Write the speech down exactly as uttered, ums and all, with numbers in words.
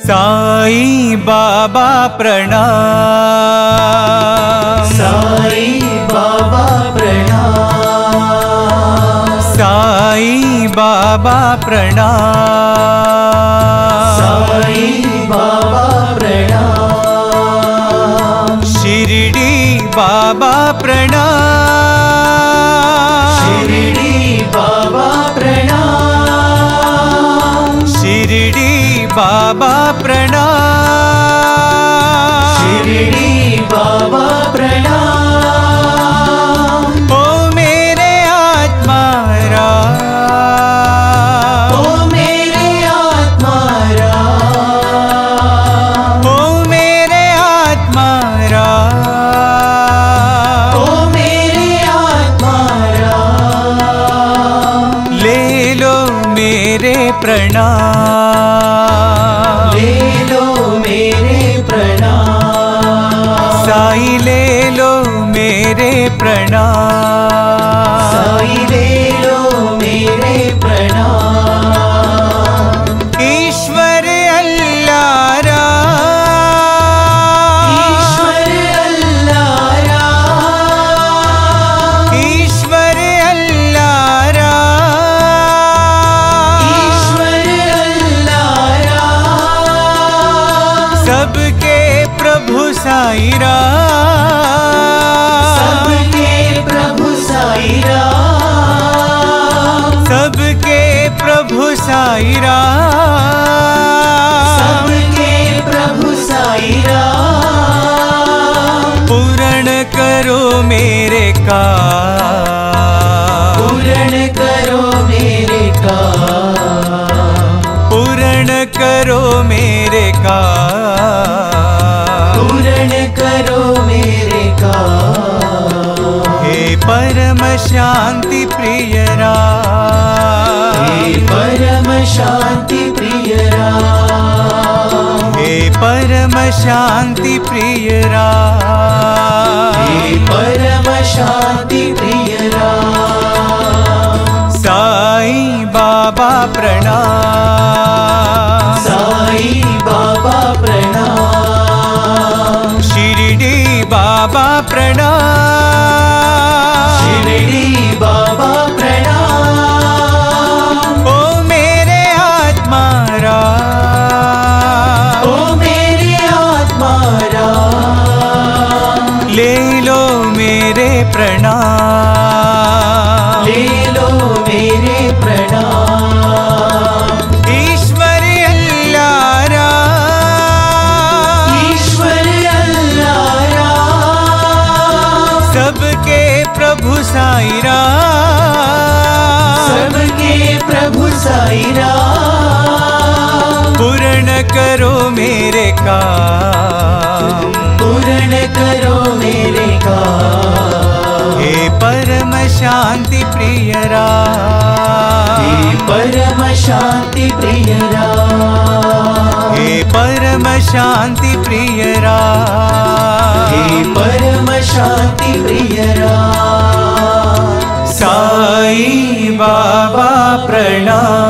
साईं बाबा प्रणाम, साईं बाबा प्रणाम, साईं बाबा प्रणाम, साईं बाबा प्रणाम, शिरडी बाबा प्रणाम, शिरडी बाबा प्रणाम, शिरडी बाबा प्रणाम, शिरडी बाबा प्रणाम। ओ मेरे आत्मा राम, ओ मेरे आत्मा राम, ओ मेरे आत्मा राम, ओ मेरे आत्मा राम। ले लो मेरे प्रणाम, ले लो मेरे प्रणाम, साईं ले लो मेरे प्रणाम, साईं ले लो मेरे प्रणाम। ईश्वर अल्लाह राम, ईश्वर अल्लाह राम, ईश्वर अल्लाह राम, ईश्वर अल्लाह राम। सबके प्रभु साईं राम, सबके प्रभु साईं राम, सबके प्रभु साईं राम, सबके प्रभु साईं राम। पूर्ण करो मेरे काम, पूर्ण करो मेरे काम, पूर्ण करो मेरे काम, पूर्ण करो मेरे काम। हे परम शांति प्रिय राम, हे परम शांति प्रिय राम, हे परम शांति प्रिय राम, हे परम शांति प्रिय राम। साईं बाबा प्रणाम, साईं बाबा प्रणाम, शिरडी बाबा प्रणाम, शिरडी बाबा प्रणाम। ओ मेरे आत्मा राम, ओ मेरे आत्मा राम, ले लो मेरे प्रणाम, ले लो मेरे प्रणाम। ईश्वर अल्लाह राम, ईश्वर अल्लाह राम, सबके प्रभु साईं राम, सबके प्रभु साईं राम। पूर्ण करो मेरे काम, पूर्ण करो मेरे काम। हे परम शांति प्रिय राम, हे परम शांति प्रिय राम, हे परम शांति प्रिय राम, हे परम शांति प्रिय राम। साईं बाबा प्रणाम।